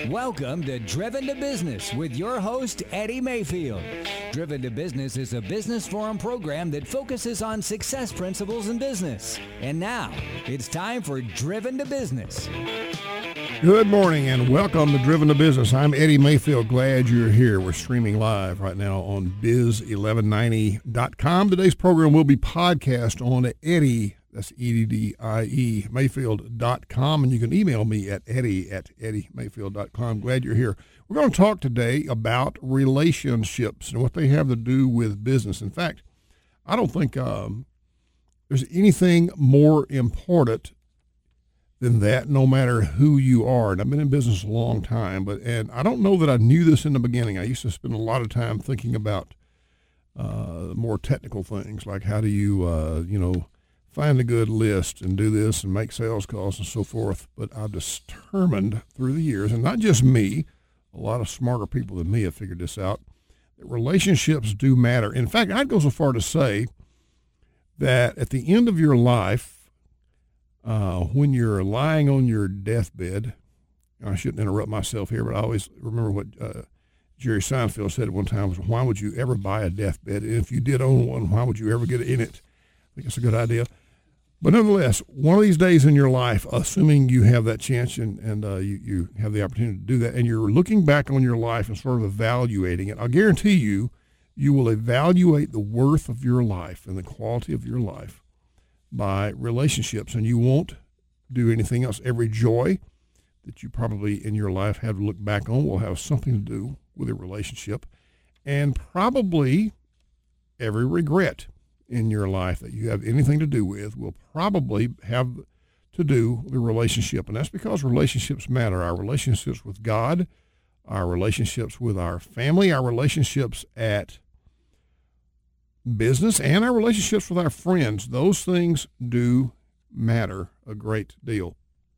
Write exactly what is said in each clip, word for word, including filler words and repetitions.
Welcome to Driven to Business with your host, Eddie Mayfield. Driven to Business is a business forum program that focuses on success principles in business. And now, it's time for Driven to Business. Good morning and welcome to Driven to Business. I'm Eddie Mayfield. Glad you're here. We're streaming live right now on biz eleven ninety dot com. Today's program will be podcast on Eddie, that's E D D I E, Mayfield dot com. And you can email me at Eddie at Eddie Mayfield dot com. Glad you're here. We're going to talk today about relationships and what they have to do with business. In fact, I don't think um, there's anything more important than that, no matter who you are. And I've been in business a long time, but and I don't know that I knew this in the beginning. I used to spend a lot of time thinking about uh, more technical things, like how do you, uh, you know, find a good list and do this and make sales calls and so forth. But I've determined through the years, and not just me, a lot of smarter people than me have figured this out, that relationships do matter. In fact, I'd go so far to say that at the end of your life, Uh, when you're lying on your deathbed, I shouldn't interrupt myself here, but I always remember what uh, Jerry Seinfeld said at one time was, why would you ever buy a deathbed? And if you did own one, why would you ever get in it? I think it's a good idea. But nonetheless, one of these days in your life, assuming you have that chance and, and uh, you, you have the opportunity to do that, and you're looking back on your life and sort of evaluating it, I'll guarantee you, you will evaluate the worth of your life and the quality of your life by relationships, and you won't do anything else. Every joy that you probably in your life have to look back on will have something to do with a relationship, and probably every regret in your life that you have anything to do with will probably have to do with a relationship, and that's because relationships matter. Our relationships with God, our relationships with our family, our relationships at business, and our relationships with our friends, those things do matter a great deal.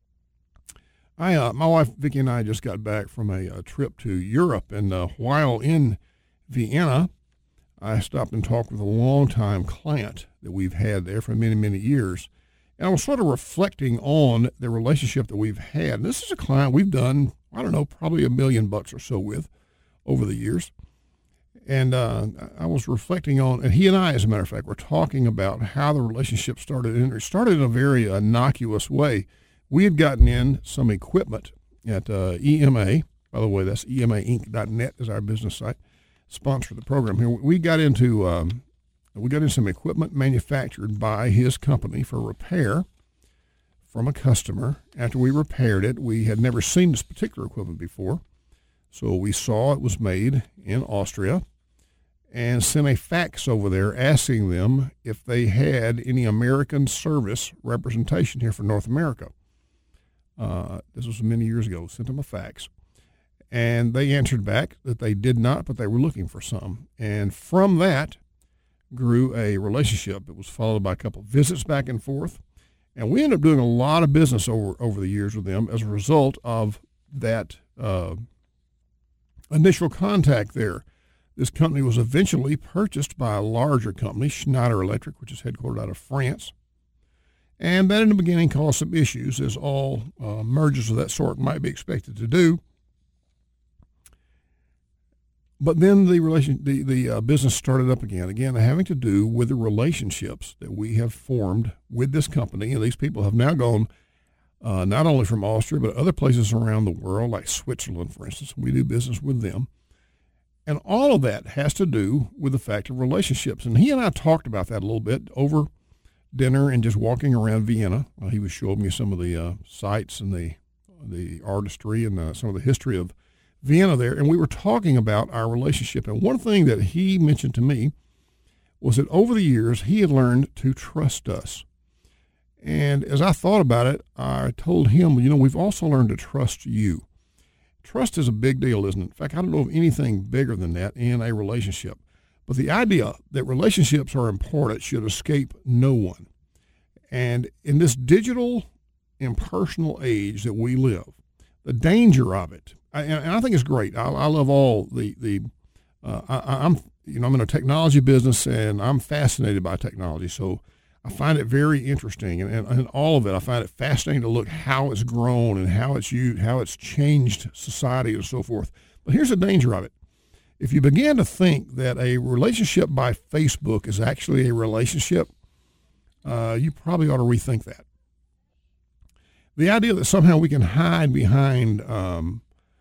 I, uh, my wife Vicki and I just got back from a, a trip to Europe, and uh, while in Vienna, I stopped and talked with a longtime client that we've had there for many, many years, and I was sort of reflecting on the relationship that we've had. And this is a client we've done, I don't know, probably a million bucks or so with over the years. And uh, I was reflecting on, and he and I, as a matter of fact, were talking about how the relationship started. And it started in a very innocuous way. We had gotten in some equipment at uh, E M A. By the way, that's E M A Inc dot net is our business site, sponsor the program here. We got into um, we got in some equipment manufactured by his company for repair from a customer. After we repaired it, we had never seen this particular equipment before, so we saw it was made in Austria, and sent a fax over there asking them if they had any American service representation here for North America. Uh, this was many years ago. Sent them a fax. And they answered back that they did not, but they were looking for some. And from that grew a relationship. It was followed by a couple of visits back and forth. And we ended up doing a lot of business over, over the years with them as a result of that uh, initial contact there. This company was eventually purchased by a larger company, Schneider Electric, which is headquartered out of France. And that in the beginning caused some issues, as all uh, mergers of that sort might be expected to do. But then the relation, the, the uh, business started up again, again having to do with the relationships that we have formed with this company. And these people have now gone uh, not only from Austria, but other places around the world, like Switzerland, for instance. We do business with them. And all of that has to do with the fact of relationships. And he and I talked about that a little bit over dinner and just walking around Vienna. Uh, he was showing me some of the uh, sights and the the artistry and uh, some of the history of Vienna there. And we were talking about our relationship. And one thing that he mentioned to me was that over the years, he had learned to trust us. And as I thought about it, I told him, you know, we've also learned to trust you. Trust is a big deal, isn't it? In fact, I don't know of anything bigger than that in a relationship. But the idea that relationships are important should escape no one. And in this digital, impersonal age that we live, the danger of it, I, and I think it's great. I, I love all the, the uh, I, I'm, you know, I'm in a technology business and I'm fascinated by technology. So I find it very interesting, and, and, and all of it. I find it fascinating to look how it's grown and how it's used, how it's changed society and so forth. But here's the danger of it. If you begin to think that a relationship by Facebook is actually a relationship, uh, you probably ought to rethink that. The idea that somehow we can hide behind um,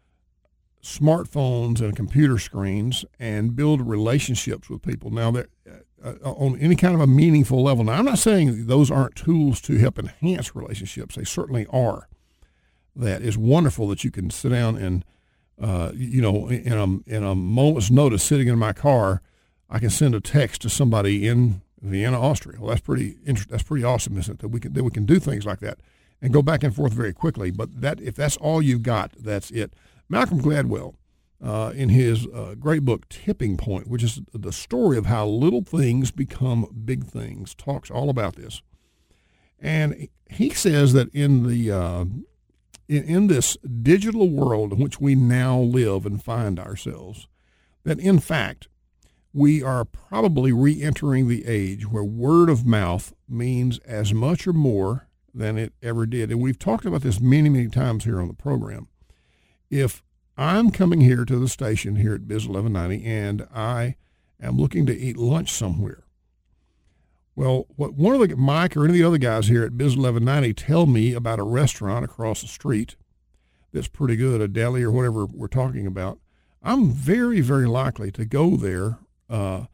smartphones and computer screens and build relationships with people. Now, that uh, on any kind of a meaningful level. Now, I'm not saying those aren't tools to help enhance relationships. They certainly are. That is wonderful that you can sit down and, uh, you know, in a, in a moment's notice, sitting in my car, I can send a text to somebody in Vienna, Austria. Well, that's pretty interesting. That's pretty awesome, isn't it? That we can that we can do things like that and go back and forth very quickly. But that if that's all you've got, that's it. Malcolm Gladwell, uh, in his uh, great book, Tipping Point, which is the story of how little things become big things, talks all about this. And he says that in the uh, in, in this digital world in which we now live and find ourselves, that in fact, we are probably re-entering the age where word of mouth means as much or more than it ever did. And we've talked about this many, many times here on the program. If I'm coming here to the station here at Biz eleven ninety and I am looking to eat lunch somewhere, well, what one of the, Mike or any of the other guys here at Biz eleven ninety tell me about a restaurant across the street that's pretty good, a deli or whatever we're talking about, I'm very, very likely to go there uh,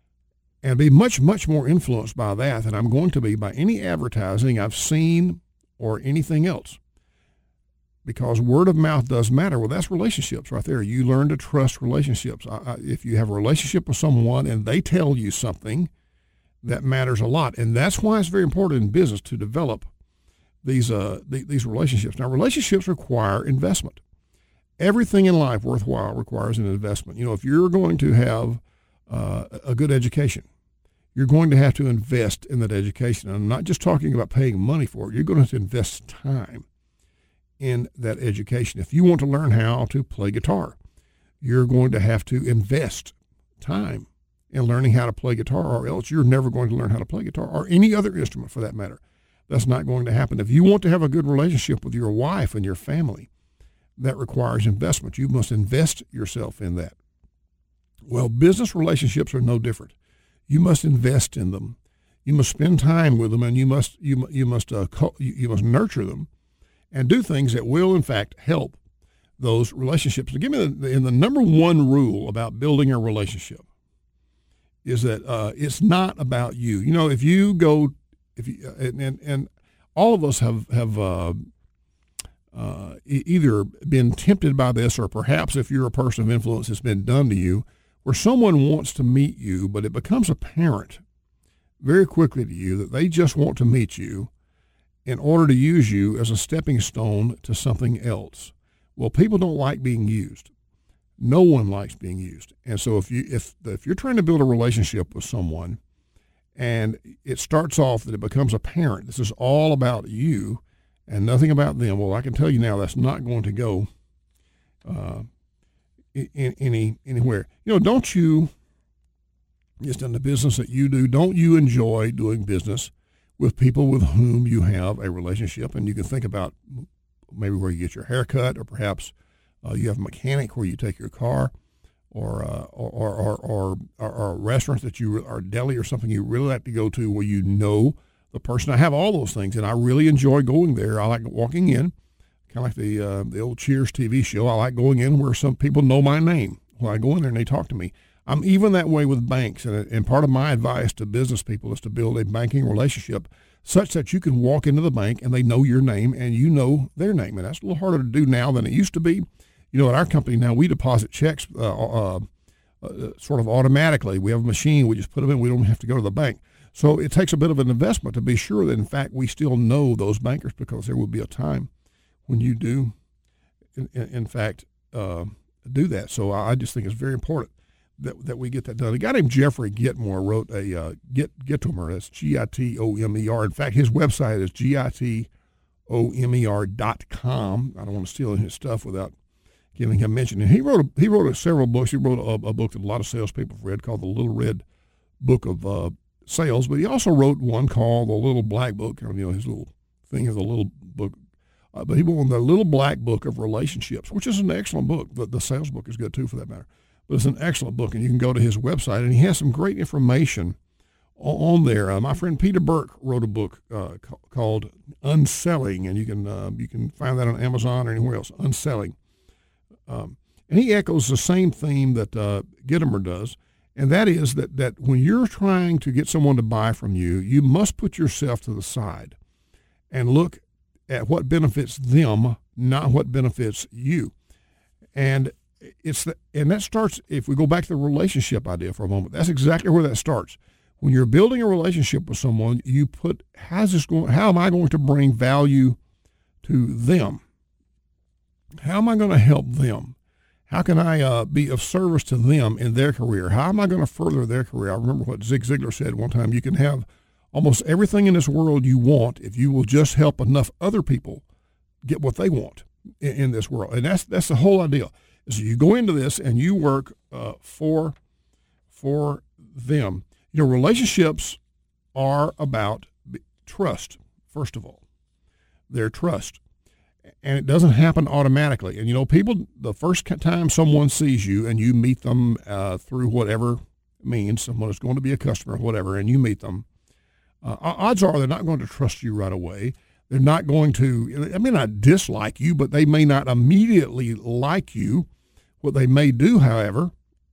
and be much, much more influenced by that than I'm going to be by any advertising I've seen or anything else. Because word of mouth does matter. Well, that's relationships right there. You learn to trust relationships. I, I, if you have a relationship with someone and they tell you something, that matters a lot. And that's why it's very important in business to develop these uh, th- these relationships. Now, relationships require investment. Everything in life worthwhile requires an investment. You know, if you're going to have uh, a good education, you're going to have to invest in that education. And I'm not just talking about paying money for it. You're going to have to invest time in that education. If you want to learn how to play guitar, you're going to have to invest time in learning how to play guitar, or else you're never going to learn how to play guitar or any other instrument for that matter. That's not going to happen. If you want to have a good relationship with your wife and your family, that requires investment. You must invest yourself in that. Well, business relationships are no different. You must invest in them. You must spend time with them, and you must you you must uh, you must nurture them, and do things that will, in fact, help those relationships. So give me the, the, the number one rule about building a relationship is that uh, it's not about you. You know, if you go, if you and and, and all of us have have uh, uh, e- either been tempted by this, or perhaps if you're a person of influence, it's been done to you, where someone wants to meet you, but it becomes apparent very quickly to you that they just want to meet you in order to use you as a stepping stone to something else. Well, people don't like being used. No one likes being used. And so if you if if you're trying to build a relationship with someone and it starts off that it becomes apparent this is all about you and nothing about them, well, I can tell you now that's not going to go uh, in, any anywhere. You know, don't you, just in the business that you do, don't you enjoy doing business with people with whom you have a relationship? And you can think about maybe where you get your hair cut, or perhaps uh, you have a mechanic where you take your car, or uh, or, or, or, or, or, or a restaurant that you, or a deli or something you really like to go to where you know the person. I have all those things, and I really enjoy going there. I like walking in, kind of like the uh, the old Cheers T V show. I like going in where some people know my name. When I go in there and they talk to me. I'm even that way with banks, and, and part of my advice to business people is to build a banking relationship such that you can walk into the bank and they know your name and you know their name. And that's a little harder to do now than it used to be. You know, at our company now, we deposit checks uh, uh, uh, sort of automatically. We have a machine. We just put them in. We don't have to go to the bank. So it takes a bit of an investment to be sure that, in fact, we still know those bankers, because there will be a time when you do, in, in fact, uh, do that. So I just think it's very important that that we get that done. A guy named Jeffrey Gitomer wrote a uh, Git Gitomer. That's G I T O M E R. In fact, his website is G I T O M E R dot com. I don't want to steal his stuff without giving him mention. And he wrote a, he wrote a, several books. He wrote a, a book that a lot of salespeople have read called The Little Red Book of uh, sales, but he also wrote one called The Little Black Book. You know, his little thing is a little book. Uh, but he wrote The Little Black Book of Relationships, which is an excellent book. The, the sales book is good, too, for that matter. But it's an excellent book, and you can go to his website, and he has some great information on, on there. Uh, my friend Peter Burke wrote a book uh, ca- called Unselling, and you can uh, you can find that on Amazon or anywhere else, Unselling. Um, and he echoes the same theme that uh, Gitomer does, and that is that, that when you're trying to get someone to buy from you, you must put yourself to the side and look at what benefits them, not what benefits you. And it's the, and that starts, if we go back to the relationship idea for a moment, that's exactly where that starts. When you're building a relationship with someone, you put, how's this going, how am I going to bring value to them? How am I going to help them? How can I uh, be of service to them in their career? How am I going to further their career? I remember what Zig Ziglar said one time, you can have almost everything in this world you want if you will just help enough other people get what they want in, in this world. And that's that's the whole idea. Is you go into this and you work uh, for for them. You know, relationships are about trust, first of all. They're trust. And it doesn't happen automatically. And, you know, people, the first time someone sees you and you meet them uh, through whatever means, someone is going to be a customer, whatever, and you meet them, Uh, odds are they're not going to trust you right away. They're not going to, they may not dislike you, but they may not immediately like you. What they may do, however,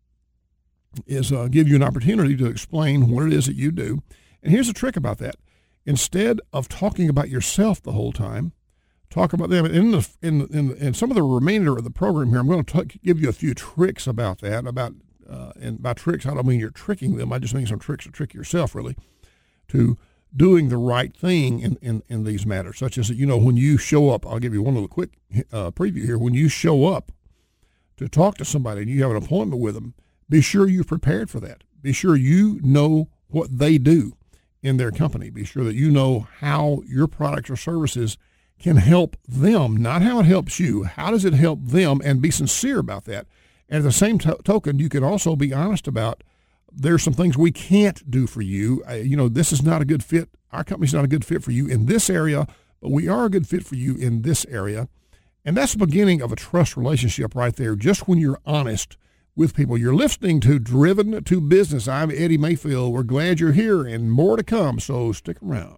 is uh, give you an opportunity to explain what it is that you do. And here's the trick about that. Instead of talking about yourself the whole time, talk about them. In the in in, in some of the remainder of the program here, I'm going to t- give you a few tricks about that. About uh, and by tricks, I don't mean you're tricking them. I just mean some tricks to trick yourself, really, to doing the right thing in, in, in these matters, such as, you know, when you show up, I'll give you one little quick uh, preview here. When you show up to talk to somebody and you have an appointment with them, be sure you're prepared for that. Be sure you know what they do in their company. Be sure that you know how your products or services can help them, not how it helps you. How does it help them? And be sincere about that. And at the same to- token, you can also be honest about there's some things we can't do for you. Uh, you know, this is not a good fit. Our company's not a good fit for you in this area, but we are a good fit for you in this area. And that's the beginning of a trust relationship right there, just when you're honest with people. You're listening to Driven to Business. I'm Eddie Mayfield. We're glad you're here and more to come, so stick around.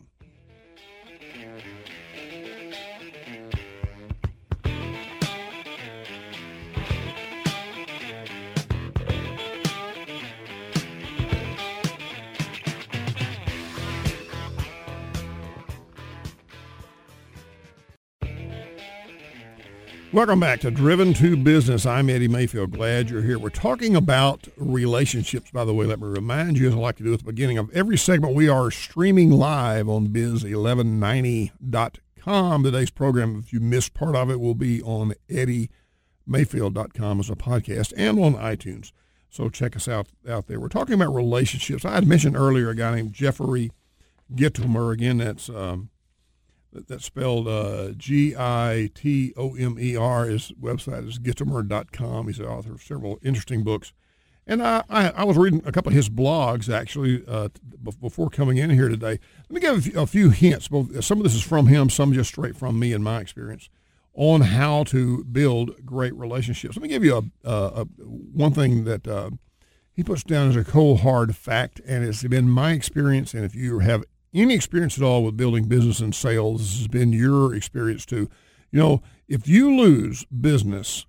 Welcome back to Driven to Business. I'm Eddie Mayfield. Glad you're here. We're talking about relationships. By the way, let me remind you, as I like to do at the beginning of every segment, we are streaming live on biz eleven ninety dot com. Today's program, if you missed part of it, will be on eddie mayfield dot com as a podcast and on iTunes. So check us out out there. We're talking about relationships. I had mentioned earlier a guy named Jeffrey Gitomer. Again, that's um, that's spelled uh, G I T O M E R. His website is gitomer dot com. He's the author of several interesting books. And I, I, I was reading a couple of his blogs, actually, uh, before coming in here today. Let me give a few, a few hints. Some of this is from him, some just straight from me and my experience, on how to build great relationships. Let me give you a, a, a one thing that uh, he puts down as a cold, hard fact, and it's been my experience, and if you have any experience at all with building business and sales, this has been your experience too. You know, if you lose business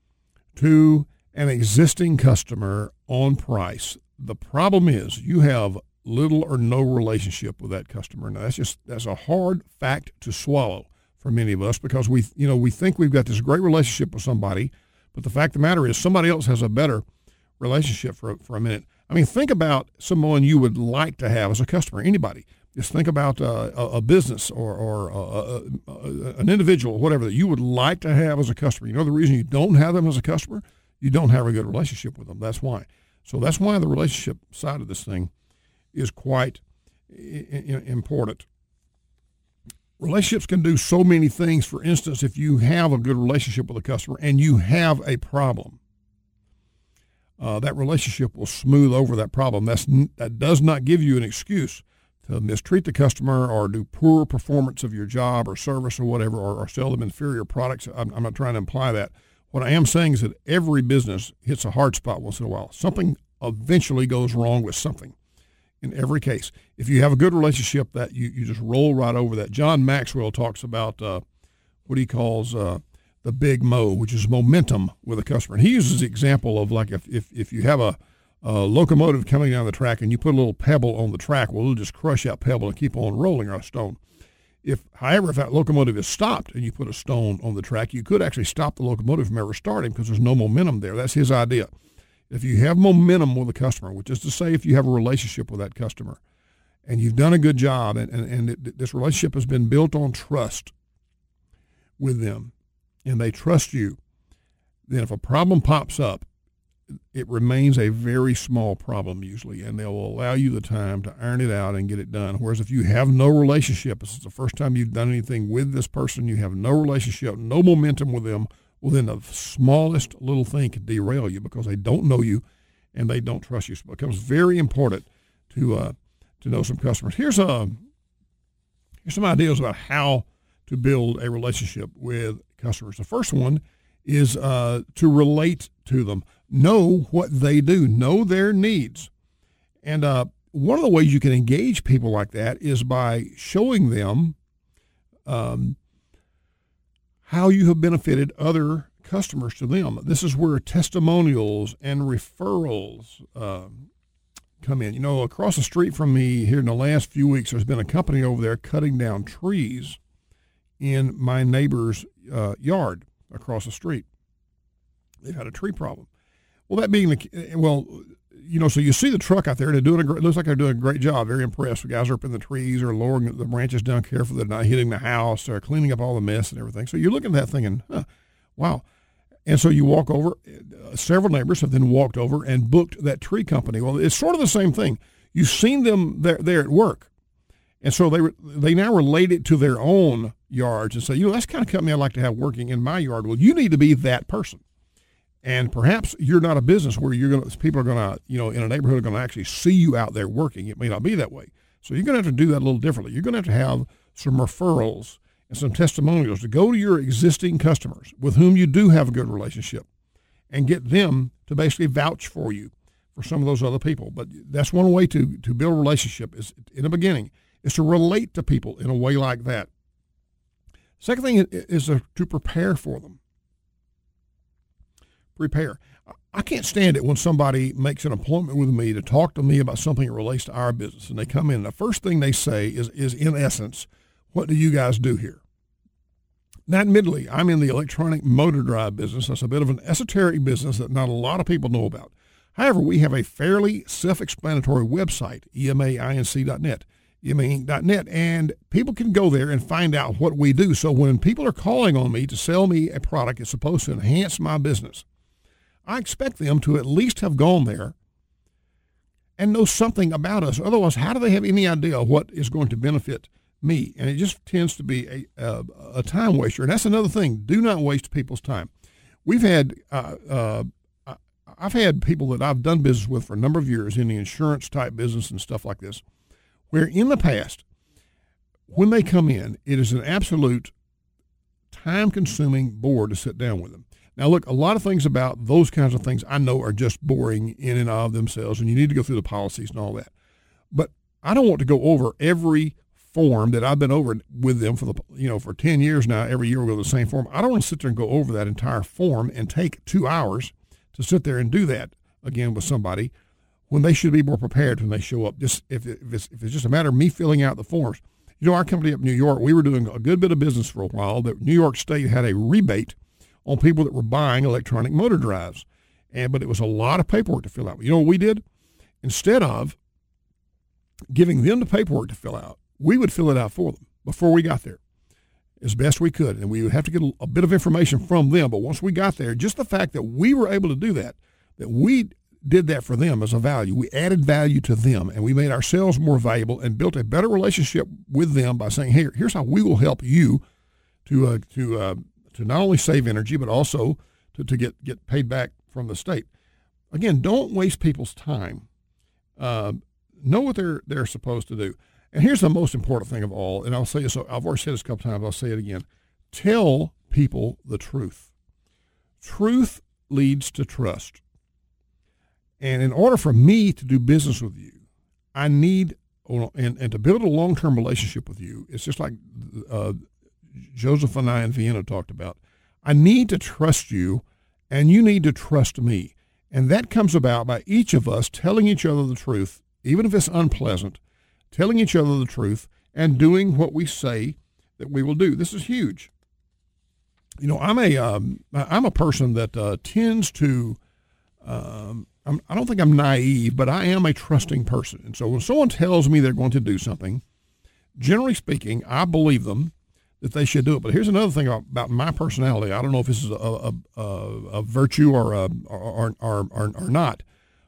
to an existing customer on price, the problem is you have little or no relationship with that customer. Now, that's just that's a hard fact to swallow for many of us, because we, you know, we think we've got this great relationship with somebody, but the fact of the matter is somebody else has a better relationship for for a minute. I mean, think about someone you would like to have as a customer. Anybody. Just think about uh, a, a business or, or uh, uh, an individual, whatever, that you would like to have as a customer. You know the reason you don't have them as a customer? You don't have a good relationship with them. That's why. So that's why the relationship side of this thing is quite I- I- important. Relationships can do so many things. For instance, if you have a good relationship with a customer and you have a problem, uh, that relationship will smooth over that problem. That's, that does not give you an excuse to mistreat the customer or do poor performance of your job or service or whatever, or, or sell them inferior products. I'm, I'm not trying to imply that. What I am saying is that every business hits a hard spot once in a while. Something eventually goes wrong with something in every case. If you have a good relationship, that you, you just roll right over that. John Maxwell talks about uh, what he calls uh, the big mo, which is momentum with a customer. And he uses the example of like if, if, if you have a, a locomotive coming down the track and you put a little pebble on the track, well, it'll just crush that pebble and keep on rolling, or a stone. If, however, if that locomotive is stopped and you put a stone on the track, you could actually stop the locomotive from ever starting because there's no momentum there. That's his idea. If you have momentum with a customer, which is to say if you have a relationship with that customer and you've done a good job and, and, and it, this relationship has been built on trust with them and they trust you, then if a problem pops up, it remains a very small problem usually, and they'll allow you the time to iron it out and get it done. Whereas if you have no relationship, this is the first time you've done anything with this person, you have no relationship, no momentum with them, well, then the smallest little thing can derail you because they don't know you and they don't trust you. So it becomes very important to uh, to know some customers. Here's a here's some ideas about how to build a relationship with customers. The first one is uh, to relate to them. Know what they do. Know their needs. And uh, one of the ways you can engage people like that is by showing them um, how you have benefited other customers to them. This is where testimonials and referrals uh, come in. You know, across the street from me here in the last few weeks, there's been a company over there cutting down trees in my neighbor's uh, yard across the street. They've had a tree problem. Well, that being the, well, you know, so you see the truck out there, they're doing a great, looks like they're doing a great job. Very impressed. The guys are up in the trees or lowering the branches down carefully. They're not hitting the house or cleaning up all the mess and everything. So you're looking at that thinking, huh, wow. And so you walk over, uh, several neighbors have then walked over and booked that tree company. Well, it's sort of the same thing. You've seen them there, there at work. And so they they now relate it to their own yards and say, you know, that's the kind of company I'd like to have working in my yard. Well, you need to be that person. And perhaps you're not a business where you're going to, people are going to, you know, in a neighborhood are going to actually see you out there working. It may not be that way. So you're going to have to do that a little differently. You're going to have to have some referrals and some testimonials to go to your existing customers with whom you do have a good relationship and get them to basically vouch for you for some of those other people. But that's one way to, to build a relationship is in the beginning is to relate to people in a way like that. Second thing is to prepare for them. Prepare. I can't stand it when somebody makes an appointment with me to talk to me about something that relates to our business, and they come in, and the first thing they say is, is in essence, what do you guys do here? Now, admittedly, I'm in the electronic motor drive business. That's a bit of an esoteric business that not a lot of people know about. However, we have a fairly self-explanatory website, E M A Inc dot net. E M A Inc dot net, and people can go there and find out what we do. So when people are calling on me to sell me a product that's supposed to enhance my business, I expect them to at least have gone there and know something about us. Otherwise, how do they have any idea what is going to benefit me? And it just tends to be a, a, a time waster. And that's another thing. Do not waste people's time. We've had, uh, uh, I've had people that I've done business with for a number of years in the insurance type business and stuff like this, where in the past, when they come in, it is an absolute time-consuming bore to sit down with them. Now, look, a lot of things about those kinds of things I know are just boring in and of themselves, and you need to go through the policies and all that. But I don't want to go over every form that I've been over with them for the you know for ten years now. Every year we go to the same form. I don't want to sit there and go over that entire form and take two hours to sit there and do that again with somebody when they should be more prepared when they show up. Just if, it, if, it's, if it's just a matter of me filling out the forms. You know, our company up in New York, we were doing a good bit of business for a while. That New York State had a rebate on people that were buying electronic motor drives. And but it was a lot of paperwork to fill out. You know what we did? Instead of giving them the paperwork to fill out, we would fill it out for them before we got there as best we could. And we would have to get a, a bit of information from them. But once we got there, just the fact that we were able to do that, that we did that for them as a value. We added value to them, and we made ourselves more valuable and built a better relationship with them by saying, hey, here's how we will help you to uh, to uh, to not only save energy, but also to, to get, get paid back from the state. again, don't waste people's time. Uh, know what they're they're supposed to do. And here's the most important thing of all, and I'll say this, I've already said this a couple times, I'll say it again. Tell people the truth. Truth leads to trust. And in order for me to do business with you, I need, and, and to build a long-term relationship with you, it's just like uh, Joseph and I in Vienna talked about. I need to trust you, and you need to trust me. And that comes about by each of us telling each other the truth, even if it's unpleasant, telling each other the truth and doing what we say that we will do. This is huge. You know, I'm a, um, I'm a person that uh, tends to, um, I'm, I don't think I'm naive, but I am a trusting person. And so when someone tells me they're going to do something, generally speaking, I believe them that they should do it. But here's another thing about my personality. I don't know if this is a, a, a, a virtue or, a, or, or, or, or not.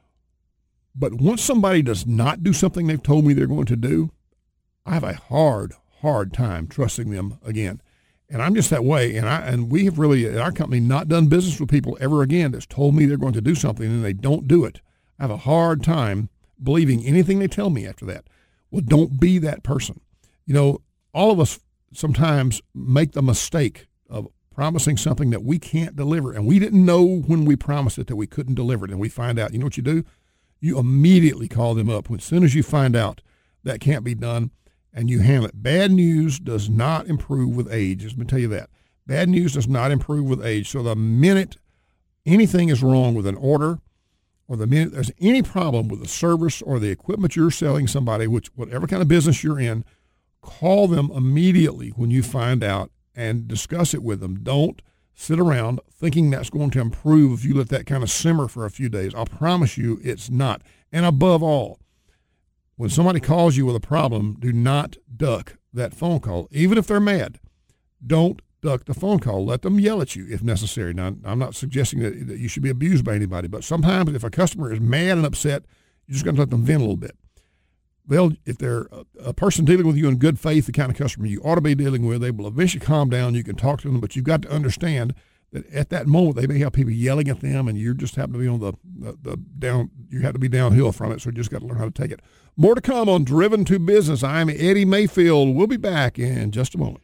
But once somebody does not do something they've told me they're going to do, I have a hard, hard time trusting them again. And I'm just that way. And I and we have really, at our company, not done business with people ever again that's told me they're going to do something and they don't do it. I have a hard time believing anything they tell me after that. Well, don't be that person. You know, all of us sometimes make the mistake of promising something that we can't deliver. And we didn't know when we promised it that we couldn't deliver it. And we find out, you know what you do? You immediately call them up as soon as you find out that can't be done, and you handle it. Bad news does not improve with age. Let me tell you that. Bad news does not improve with age. So the minute anything is wrong with an order, or the minute there's any problem with the service or the equipment you're selling somebody, which whatever kind of business you're in, call them immediately when you find out and discuss it with them. Don't sit around thinking that's going to improve if you let that kind of simmer for a few days. I'll promise you it's not. And above all, when somebody calls you with a problem, do not duck that phone call. Even if they're mad, don't duck the phone call. Let them yell at you if necessary. Now, I'm not suggesting that, that you should be abused by anybody, but sometimes if a customer is mad and upset, you're just going to let them vent a little bit. They'll, if they're a, a person dealing with you in good faith, the kind of customer you ought to be dealing with, they will eventually calm down. You can talk to them, but you've got to understand that at that moment they may have people yelling at them, and you just happen to be on the, the, the down. You have to be downhill from it, so you just got to learn how to take it. More to come on Driven to Business. I'm Eddie Mayfield. We'll be back in just a moment.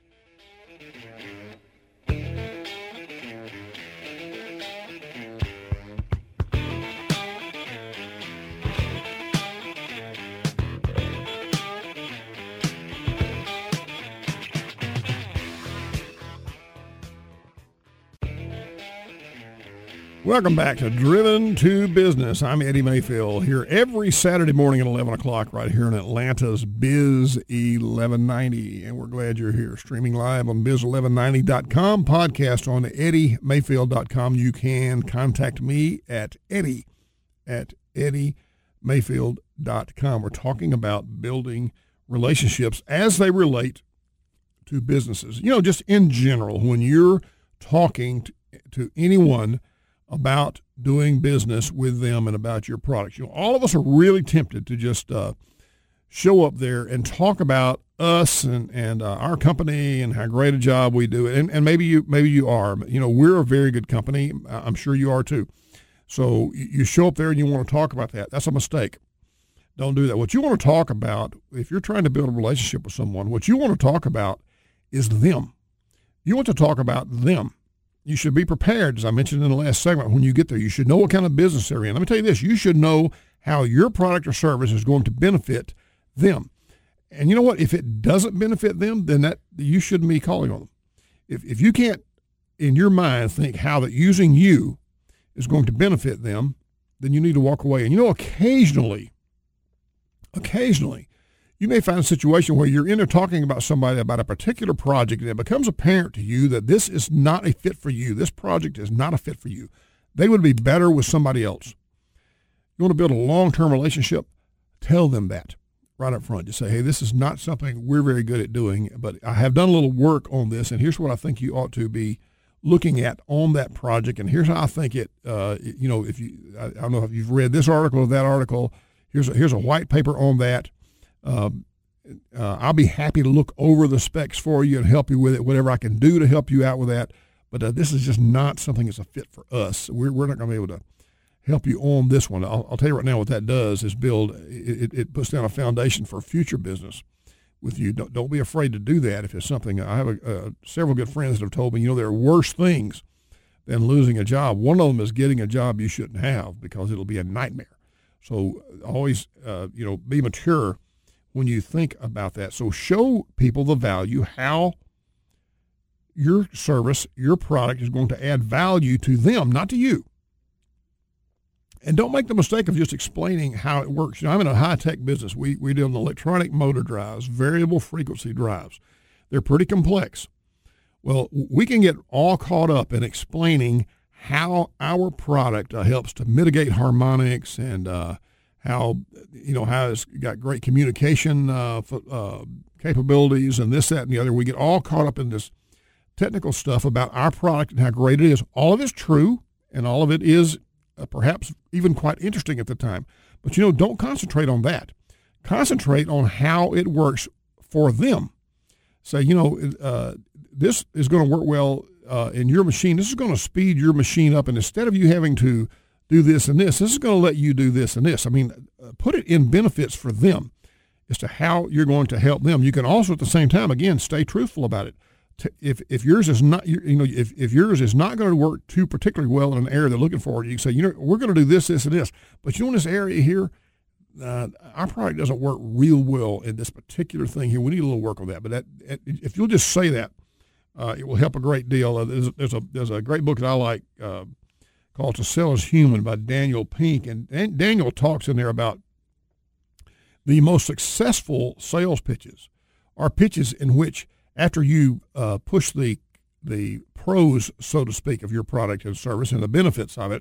Welcome back to Driven to Business. I'm Eddie Mayfield, here every Saturday morning at eleven o'clock right here in Atlanta's Biz eleven ninety. And we're glad you're here. Streaming live on biz eleven ninety dot com, podcast on eddie mayfield dot com. You can contact me at eddie at eddie mayfield dot com. We're talking about building relationships as they relate to businesses. You know, just in general, when you're talking to, to anyone about doing business with them and about your products. You know, all of us are really tempted to just uh, show up there and talk about us and, and uh, our company and how great a job we do. And, and maybe you maybe you are. You know, we're a very good company. I'm sure you are too. So you show up there and you want to talk about that. That's a mistake. Don't do that. What you want to talk about, if you're trying to build a relationship with someone, what you want to talk about is them. You want to talk about them. You should be prepared, as I mentioned in the last segment, when you get there. You should know what kind of business they're in. Let me tell you this. You should know how your product or service is going to benefit them. And you know what? If it doesn't benefit them, then that you shouldn't be calling on them. If if you can't, in your mind, think how that using you is going to benefit them, then you need to walk away. And you know, occasionally, occasionally, you may find a situation where you're in there talking about somebody about a particular project, and it becomes apparent to you that this is not a fit for you. This project is not a fit for you. They would be better with somebody else. You want to build a long-term relationship? Tell them that right up front. Just say, hey, this is not something we're very good at doing, but I have done a little work on this, and here's what I think you ought to be looking at on that project, and here's how I think it, uh, you know, if you, I, I don't know if you've read this article or that article, here's a, here's a white paper on that. Uh, uh, I'll be happy to look over the specs for you and help you with it, whatever I can do to help you out with that. But uh, this is just not something that's a fit for us. We're, we're not going to be able to help you on this one. I'll, I'll tell you right now what that does is build, it, it puts down a foundation for future business with you. Don't, don't be afraid to do that if it's something. I have a, uh, several good friends that have told me, you know, there are worse things than losing a job. One of them is getting a job you shouldn't have, because it'll be a nightmare. So always, uh, you know, be mature when you think about that. So show people the value, how your service, your product is going to add value to them, not to you. And don't make the mistake of just explaining how it works. You know, I'm in a high-tech business. We we deal in electronic motor drives, variable frequency drives. They're pretty complex. Well, we can get all caught up in explaining how our product uh, helps to mitigate harmonics, and uh, how, you know, how it's got great communication uh, uh, capabilities and this, that, and the other. We get all caught up in this technical stuff about our product and how great it is. All of it's true, and all of it is Uh, perhaps even quite interesting at the time. But, you know, don't concentrate on that. Concentrate on how it works for them. Say, you know, uh, this is going to work well uh, in your machine. This is going to speed your machine up. And instead of you having to do this and this, this is going to let you do this and this. I mean, uh, put it in benefits for them as to how you're going to help them. You can also, at the same time, again, stay truthful about it. If if yours is not, you know, if, if yours is not going to work too particularly well in an area they're looking for, you can say, you know, we're going to do this, this, and this. But you know, in this area here, uh, our product doesn't work real well in this particular thing here. We need a little work on that. But that, if you'll just say that, uh, it will help a great deal. Uh, there's, there's a there's a great book that I like uh, called "To Sell Is Human" by Daniel Pink, and, and Daniel talks in there about the most successful sales pitches are pitches in which, after you uh, push the the pros, so to speak, of your product and service and the benefits of it,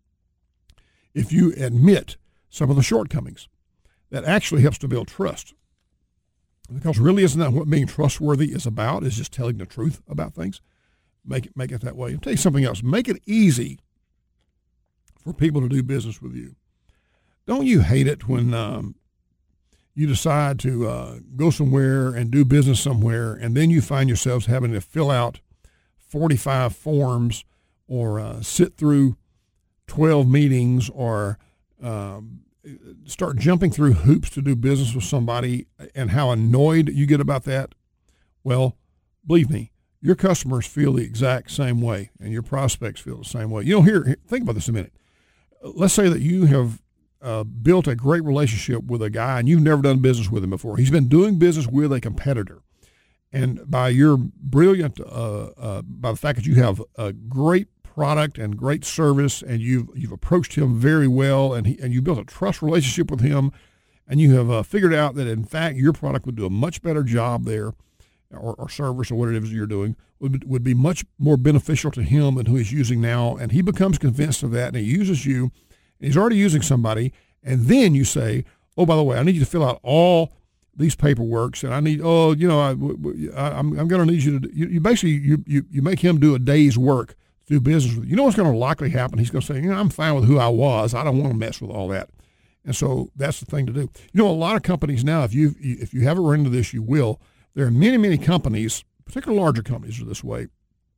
if you admit some of the shortcomings, that actually helps to build trust. Because really, isn't that what being trustworthy is about, is just telling the truth about things? Make it, make it that way. I'll tell you something else. Make it easy for people to do business with you. Don't you hate it when um, you decide to uh, go somewhere and do business somewhere, and then you find yourselves having to fill out forty-five forms, or uh, sit through twelve meetings, or um, start jumping through hoops to do business with somebody, and how annoyed you get about that? Well, believe me, your customers feel the exact same way, and your prospects feel the same way. You know, here, think about this a minute. Let's say that you have Uh, built a great relationship with a guy, and you've never done business with him before. He's been doing business with a competitor. And by your brilliant, uh, uh, by the fact that you have a great product and great service, and you've, you've approached him very well, and he, and you built a trust relationship with him, and you have uh, figured out that, in fact, your product would do a much better job there, or, or service, or whatever it is you're doing, would, would be much more beneficial to him than who he's using now. And he becomes convinced of that, and he uses you. He's already using somebody, and then you say, oh, by the way, I need you to fill out all these paperworks, and I need, oh, you know, I, I, I'm, I'm going to need you to, you, you basically, you, you, you make him do a day's work to do business with you. You know what's going to likely happen? He's going to say, you know, I'm fine with who I was. I don't want to mess with all that. And so that's the thing to do. You know, a lot of companies now, if you if you haven't run into this, you will. There are many, many companies, particularly larger companies are this way.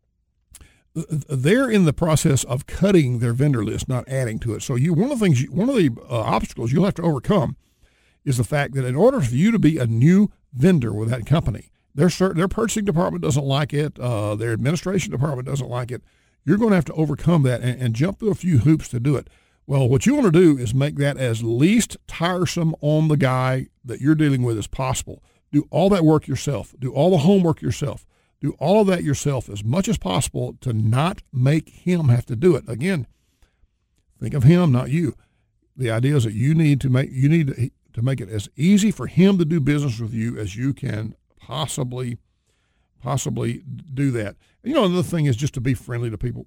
They're in the process of cutting their vendor list, not adding to it. So you, one of the things, you, one of the uh, obstacles you'll have to overcome is the fact that in order for you to be a new vendor with that company, their their purchasing department doesn't like it, uh, their administration department doesn't like it. You're going to have to overcome that and, and jump through a few hoops to do it. Well, what you want to do is make that as least tiresome on the guy that you're dealing with as possible. Do all that work yourself. Do all the homework yourself. Do all of that yourself as much as possible to not make him have to do it. Again, think of him, not you. The idea is that you need to make you need to, to make it as easy for him to do business with you as you can possibly possibly do that. And, you know, another thing is just to be friendly to people.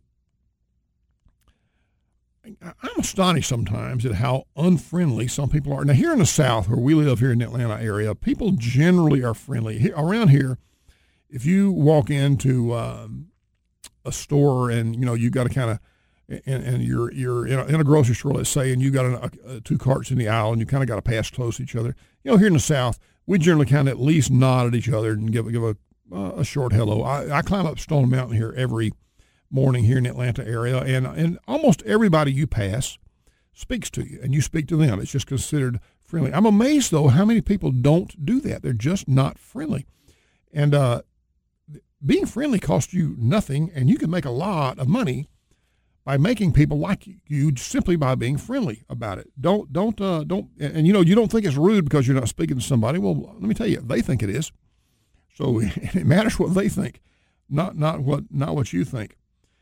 I'm astonished sometimes at how unfriendly some people are. Now, here in the South, where we live here in the Atlanta area, people generally are friendly. Here, around here, if you walk into um, a store and, you know, you got to kind of, and, and you're you're in a, in a grocery store, let's say, and you got a, a, two carts in the aisle, and you kind of got to pass close to each other. You know, here in the South, we generally kind of at least nod at each other and give give a uh, a short hello. I, I climb up Stone Mountain here every morning here in the Atlanta area, and and almost everybody you pass, speaks to you and you speak to them. It's just considered friendly. I'm amazed, though, how many people don't do that. They're just not friendly. And uh, being friendly costs you nothing, and you can make a lot of money by making people like you simply by being friendly about it. Don't, don't, uh, don't, and, and you know, you don't think it's rude because you're not speaking to somebody. Well, let me tell you, they think it is. So it matters what they think, not, not what, not what you think.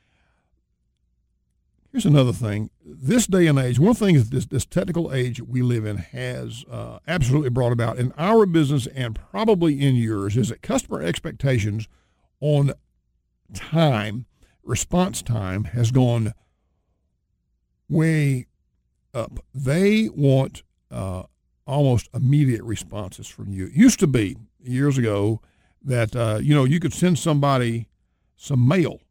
Here's another thing. This day and age, one thing is this, this technical age we live in has uh, absolutely brought about in our business and probably in yours is that customer expectations on time, response time, has gone way up. They want uh, almost immediate responses from you. It used to be years ago that, uh, you know, you could send somebody some mail.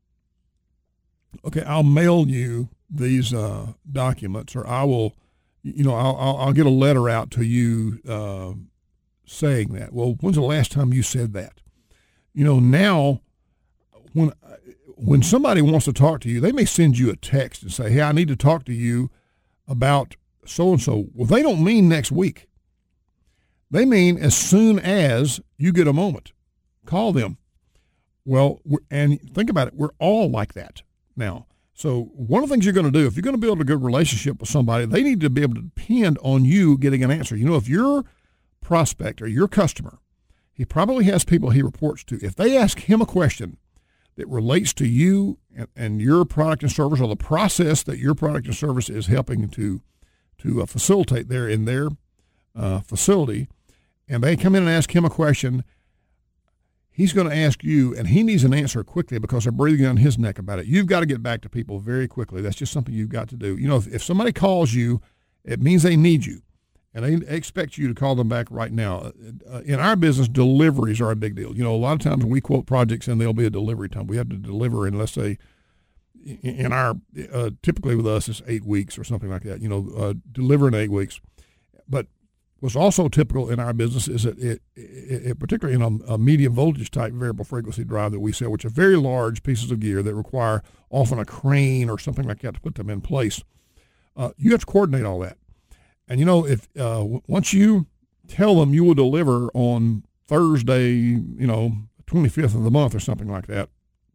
Okay, I'll mail you these uh, documents, or I will, you know, I'll, I'll, I'll get a letter out to you uh, saying that. Well, when's the last time you said that? You know, now when when somebody wants to talk to you, they may send you a text and say, hey, I need to talk to you about so-and-so. Well, they don't mean next week. They mean as soon as you get a moment. Call them. Well, and think about it, we're all like that now. So one of the things you're going to do, if you're going to build a good relationship with somebody, they need to be able to depend on you getting an answer. You know, if your prospect or your customer, he probably has people he reports to. If they ask him a question that relates to you and, and your product and service, or the process that your product and service is helping to to uh, facilitate there in their uh, facility, and they come in and ask him a question, he's going to ask you, and he needs an answer quickly because they're breathing on his neck about it. You've got to get back to people very quickly. That's just something you've got to do. You know, if, if somebody calls you, it means they need you, and they expect you to call them back right now. Uh, in our business, deliveries are a big deal. You know, a lot of times when we quote projects and there'll be a delivery time, we have to deliver in, let's say, in our, uh, typically with us, it's eight weeks or something like that, you know, uh, deliver in eight weeks. But what's also typical in our business is that it, it, it particularly in a, a medium voltage type variable frequency drive that we sell, which are very large pieces of gear that require often a crane or something like that to put them in place. Uh, you have to coordinate all that. And, you know, if uh, once you tell them you will deliver on Thursday, you know, twenty-fifth of the month or something like that,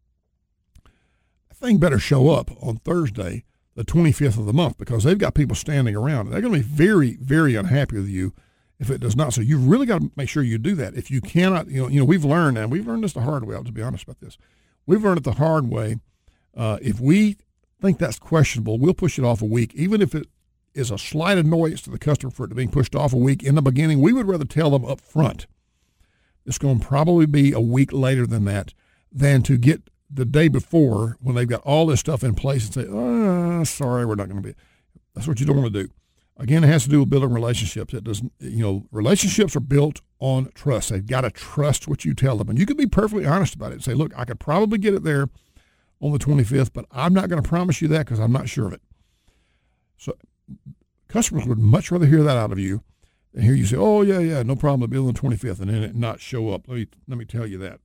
that thing better show up on Thursday, the twenty-fifth of the month, because they've got people standing around. They're going to be very, very unhappy with you if it does not. So you've really got to make sure you do that. If you cannot, you know, you know, we've learned, and we've learned this the hard way, I'll to be honest about this. We've learned it the hard way. Uh, if we think that's questionable, we'll push it off a week, even if it is a slight annoyance to the customer for it being pushed off a week in the beginning. We would rather tell them up front it's going to probably be a week later than that, than to get the day before when they've got all this stuff in place and say, oh, sorry, we're not going to be. That's what you don't want to do. Again, it has to do with building relationships. It doesn't, you know, relationships are built on trust. They've got to trust what you tell them. And you can be perfectly honest about it and say, look, I could probably get it there on the twenty-fifth, but I'm not going to promise you that because I'm not sure of it. So customers would much rather hear that out of you than hear you say, oh, yeah, yeah, no problem, I'll be on the twenty-fifth, and then it not show up. Let me, let me tell you that.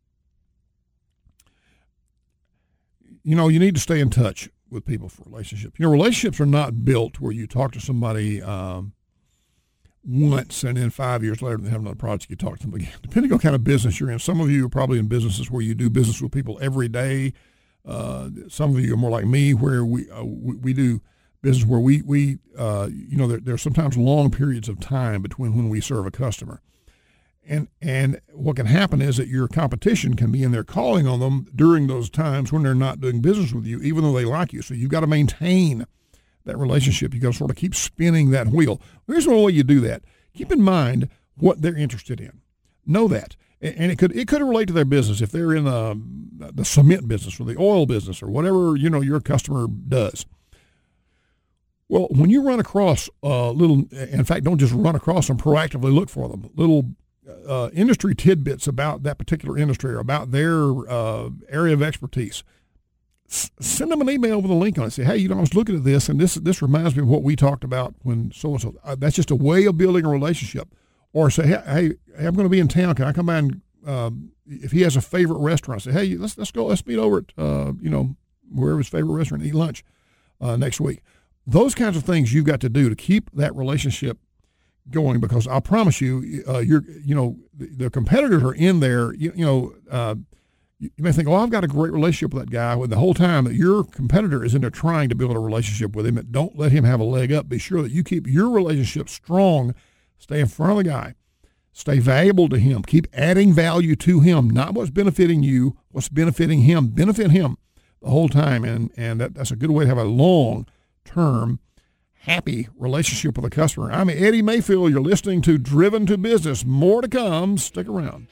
You know, you need to stay in touch with people for relationships. You know, relationships are not built where you talk to somebody um, once and then five years later they have another project, you talk to them again. Depending on what kind of business you're in. Some of you are probably in businesses where you do business with people every day. Uh, some of you are more like me where we uh, we, we do business where we, we uh, you know, there, there are sometimes long periods of time between when we serve a customer. And and what can happen is that your competition can be in there calling on them during those times when they're not doing business with you, even though they like you. So you've got to maintain that relationship. You've got to sort of keep spinning that wheel. Here's one way you do that. Keep in mind what they're interested in. Know that. And it could it could relate to their business if they're in the, the cement business or the oil business or whatever, you know, your customer does. Well, when you run across uh, little, in fact, don't just run across them, proactively look for them, little uh, industry tidbits about that particular industry or about their uh, area of expertise. S- send them an email with a link on it. Say, hey, you know, I was looking at this, and this this reminds me of what we talked about when so-and-so. Uh, that's just a way of building a relationship. Or say, hey, hey, I'm going to be in town. Can I come by and, um, if he has a favorite restaurant, say, hey, let's let's go, let's meet over at, uh, you know, wherever his favorite restaurant and eat lunch uh, next week. those kinds of things you've got to do to keep that relationship going, because I'll promise you, uh, you're, you know, the, the competitors are in there, you, you know, uh, you may think, oh, I've got a great relationship with that guy. When the whole time that your competitor is in there trying to build a relationship with him, and don't let him have a leg up. Be sure that you keep your relationship strong. Stay in front of the guy. Stay valuable to him. Keep adding value to him, not what's benefiting you, what's benefiting him. Benefit him the whole time, and, and that, that's a good way to have a long-term, happy relationship with a customer. I'm Eddie Mayfield. You're listening to Driven to Business. More to come. Stick around.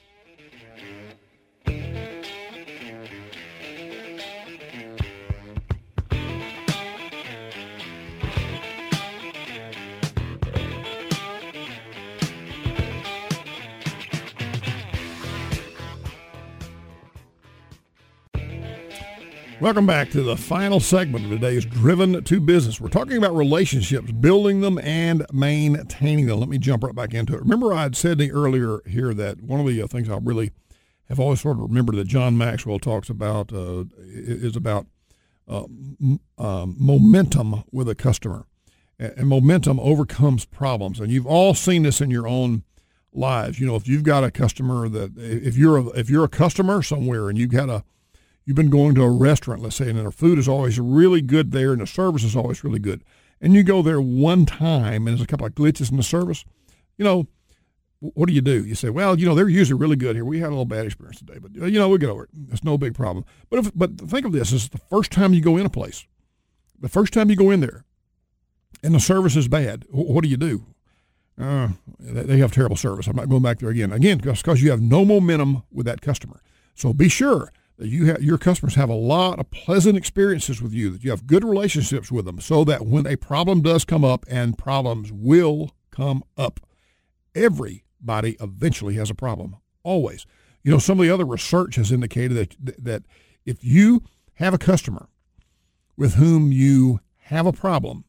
Welcome back to the final segment of today's Driven to Business. We're talking about relationships, building them and maintaining them. Let me jump right back into it. Remember, I had said earlier here that one of the things I really have always sort of remembered that John Maxwell talks about uh, is about uh, m- uh, momentum with a customer. And, and momentum overcomes problems. And you've all seen this in your own lives. You know, if you've got a customer that, if you're a, if you're a customer somewhere and you've got a You've been going to a restaurant, let's say, and their food is always really good there and the service is always really good. And you go there one time and there's a couple of glitches in the service. You know, what do you do? You say, well, you know, they're usually really good here. We had a little bad experience today, but, you know, we'll get over it. It's no big problem. But if, but think of this as the first time you go in a place, the first time you go in there and the service is bad, what do you do? Uh, they have terrible service. I'm not going back there again. Again, because you have no momentum with that customer. So be sure that you have, your customers have a lot of pleasant experiences with you, that you have good relationships with them, so that when a problem does come up, and problems will come up, everybody eventually has a problem, always. You know, some of the other research has indicated that that if you have a customer with whom you have a problem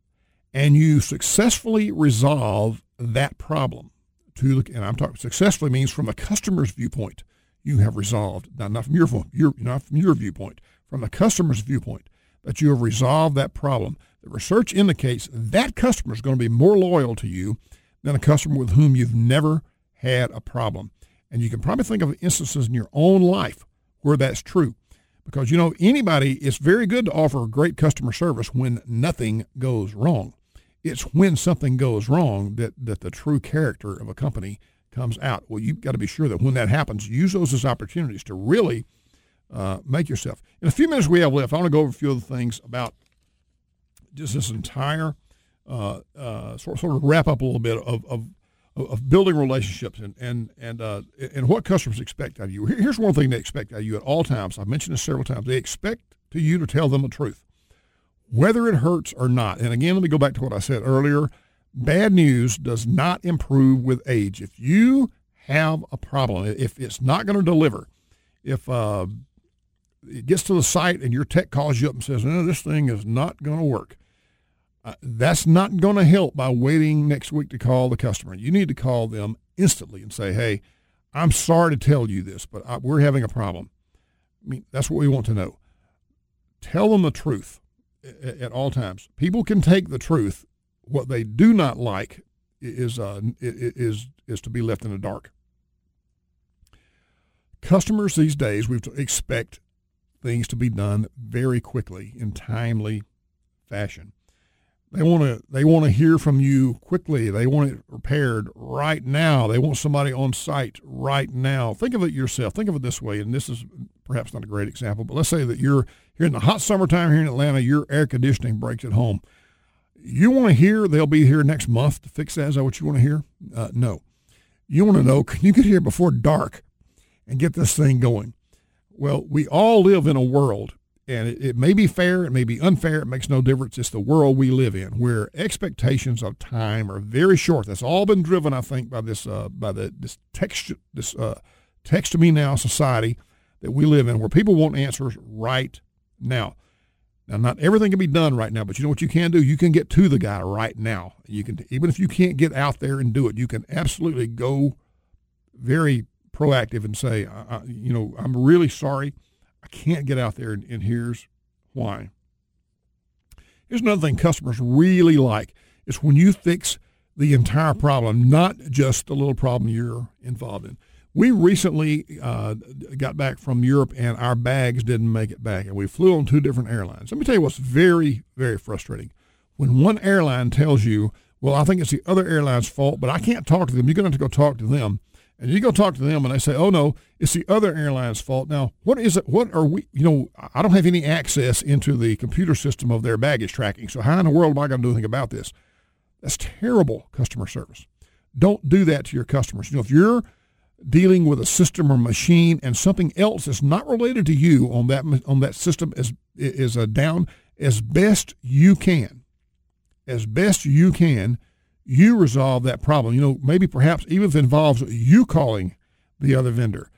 and you successfully resolve that problem, to the, and I'm talking successfully means from a customer's viewpoint, you have resolved, not, not from your, your not from your viewpoint, from the customer's viewpoint, that you have resolved that problem. The research indicates that customer is going to be more loyal to you than a customer with whom you've never had a problem. And you can probably think of instances in your own life where that's true. Because, you know, anybody, it's very good to offer great customer service when nothing goes wrong. It's when something goes wrong that, that the true character of a company comes out. Well, you've got to be sure that when that happens, use those as opportunities to really uh, make yourself. In a few minutes we have left, I want to go over a few of the things about just this entire uh, uh, sort, sort of wrap up a little bit of of, of building relationships and and and uh, and what customers expect out of you. Here's one thing they expect out of you at all times. I've mentioned this several times. They expect to you to tell them the truth, whether it hurts or not. And again, let me go back to what I said earlier. Bad news does not improve with age. If you have a problem, if it's not going to deliver, if uh, it gets to the site and your tech calls you up and says, no, this thing is not going to work, uh, that's not going to help by waiting next week to call the customer. You need to call them instantly and say, hey, I'm sorry to tell you this, but I, we're having a problem. I mean, that's what we want to know. Tell them the truth at, at all times. People can take the truth. What they do not like is uh, is is to be left in the dark. Customers these days, we expect things to be done very quickly in timely fashion. They want to they want to hear from you quickly. They want it repaired right now. They want somebody on site right now. Think of it yourself. Think of it this way, and this is perhaps not a great example, but let's say that you're here in the hot summertime here in Atlanta, your air conditioning breaks at home. You want to hear they'll be here next month to fix that? Is that what you want to hear? Uh, no. You want to know, can you get here before dark and get this thing going? Well, we all live in a world, and it, it may be fair, it may be unfair, it makes no difference. It's the world we live in, where expectations of time are very short. That's all been driven, I think, by this uh, by the this text this uh, text to me now society that we live in, where people want answers right now. Now, not everything can be done right now, but you know what you can do? You can get to the guy right now. You can, even if you can't get out there and do it, you can absolutely go very proactive and say, I, I, you know, I'm really sorry. I can't get out there, and, and here's why. Here's another thing customers really like. It's when you fix the entire problem, not just the little problem you're involved in. We recently uh, got back from Europe, and our bags didn't make it back, and we flew on two different airlines. Let me tell you what's very, very frustrating. When one airline tells you, well, I think it's the other airline's fault, but I can't talk to them. You're going to have to go talk to them. And you go talk to them, and they say, oh, no, it's the other airline's fault. Now, what is it? What are we, you know, I don't have any access into the computer system of their baggage tracking, so how in the world am I going to do anything about this? That's terrible customer service. Don't do that to your customers. You know, if you're dealing with a system or machine and something else that's not related to you on that on that system is is a down, as best you can, as best you can, you resolve that problem. You know, maybe perhaps even if it involves you calling the other vendor,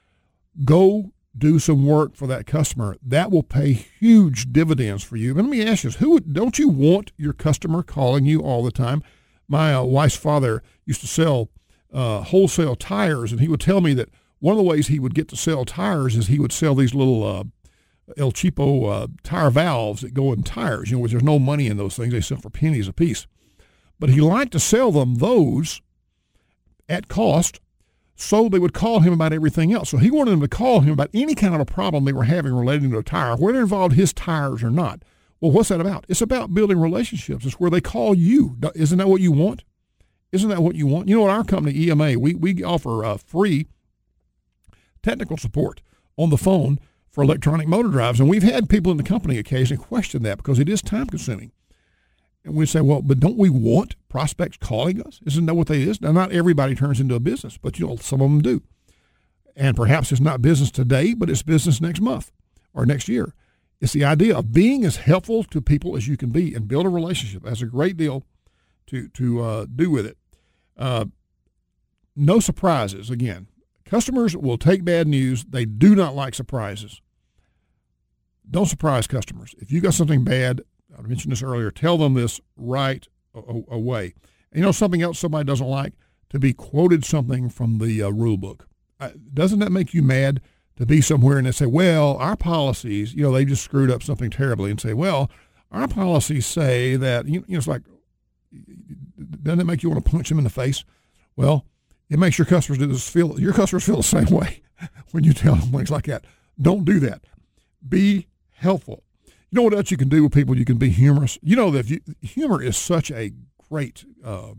go do some work for that customer. That will pay huge dividends for you. But let me ask you this, who don't you want your customer calling you all the time? My uh, wife's father used to sell uh, wholesale tires, and he would tell me that one of the ways he would get to sell tires is he would sell these little uh, El Cheapo uh, tire valves that go in tires, you know, which there's no money in those things. They sell for pennies a piece. But he liked to sell them those at cost, so they would call him about everything else. So he wanted them to call him about any kind of a problem they were having relating to a tire, whether it involved his tires or not. Well, what's that about? It's about building relationships. It's where they call you. Isn't that what you want? Isn't that what you want? You know, at our company, E M A, we, we offer uh, free technical support on the phone for electronic motor drives. And we've had people in the company occasionally question that because it is time-consuming. And we say, well, but don't we want prospects calling us? Isn't that what they is? Now, not everybody turns into a business, but, you know, some of them do. And perhaps it's not business today, but it's business next month or next year. It's the idea of being as helpful to people as you can be and build a relationship. That's a great deal to, to uh, do with it. Uh, no surprises. Again, customers will take bad news. They do not like surprises. Don't surprise customers. If you got something bad, I mentioned this earlier, tell them this right away. And you know something else somebody doesn't like? To be quoted something from the uh, rule book. Uh, doesn't that make you mad to be somewhere and they say, well, our policies, you know, they just screwed up something terribly and say, well, our policies say that, you know, it's like, doesn't it make you want to punch them in the face? Well, it makes your customers do this feel, your customers feel the same way when you tell them things like that. Don't do that. Be helpful. You know what else you can do with people? You can be humorous. You know that if you, humor is such a great uh,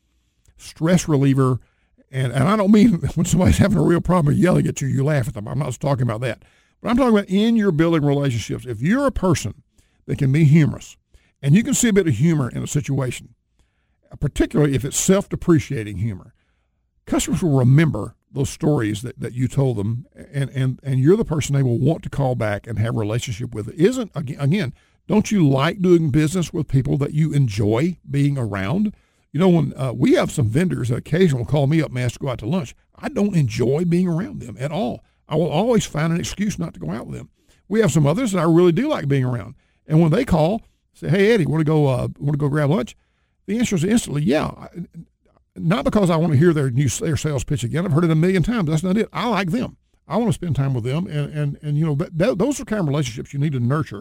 stress reliever, and, and I don't mean when somebody's having a real problem or yelling at you, you laugh at them. I'm not talking about that. But I'm talking about in your building relationships. If you're a person that can be humorous, and you can see a bit of humor in a situation, particularly if it's self-depreciating humor, customers will remember those stories that, that you told them, and, and, and you're the person they will want to call back and have a relationship with. Isn't, again, don't you like doing business with people that you enjoy being around? You know, when uh, we have some vendors that occasionally will call me up and ask to go out to lunch, I don't enjoy being around them at all. I will always find an excuse not to go out with them. We have some others that I really do like being around. And when they call, say, hey, Eddie, want to go uh, want to go grab lunch? The answer is instantly, yeah. Not because I want to hear their new their sales pitch again. I've heard it a million times. That's not it. I like them. I want to spend time with them. And, and, and you know, that, that, those are the kind of relationships you need to nurture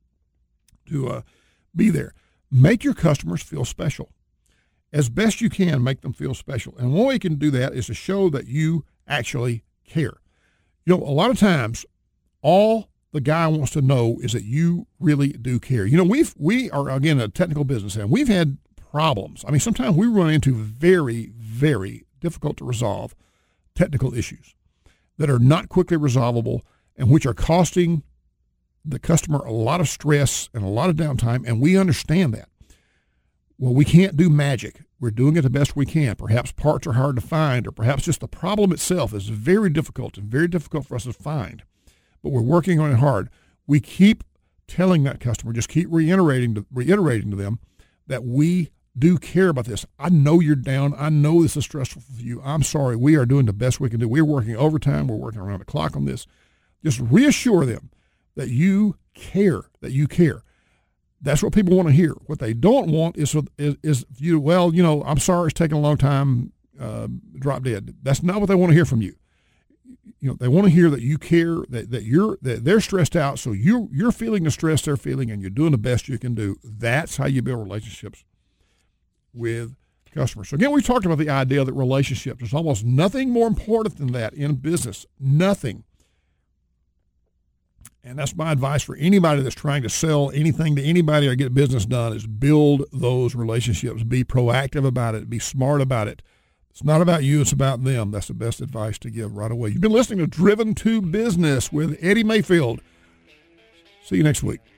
to uh, be there. Make your customers feel special. As best you can, make them feel special. And one way you can do that is to show that you actually care. You know, a lot of times, all the guy wants to know is that you really do care. You know, we've, we are, again, a technical business, and we've had problems. I mean, sometimes we run into very, very difficult to resolve technical issues that are not quickly resolvable and which are costing the customer a lot of stress and a lot of downtime, and we understand that. Well, we can't do magic. We're doing it the best we can. Perhaps parts are hard to find, or perhaps just the problem itself is very difficult and very difficult for us to find, but we're working on it hard. We keep telling that customer, just keep reiterating to, reiterating to them that we do care about this. I know you're down. I know this is stressful for you. I'm sorry. We are doing the best we can do. We're working overtime. We're working around the clock on this. Just reassure them that you care, that you care. That's what people want to hear. What they don't want is, is, is you, well, you know, I'm sorry it's taking a long time, uh, drop dead. That's not what they want to hear from you. you know, they want to hear that you care, that, that you're that they're stressed out, so you you're feeling the stress they're feeling, and you're doing the best you can do. That's how you build relationships with customers. So again, we talked about the idea that relationships, there's almost nothing more important than that in business. Nothing. And that's my advice for anybody that's trying to sell anything to anybody or get business done, is build those relationships. Be proactive about it. Be smart about it. It's not about you. It's about them. That's the best advice to give right away. You've been listening to Driven to Business with Eddie Mayfield. See you next week.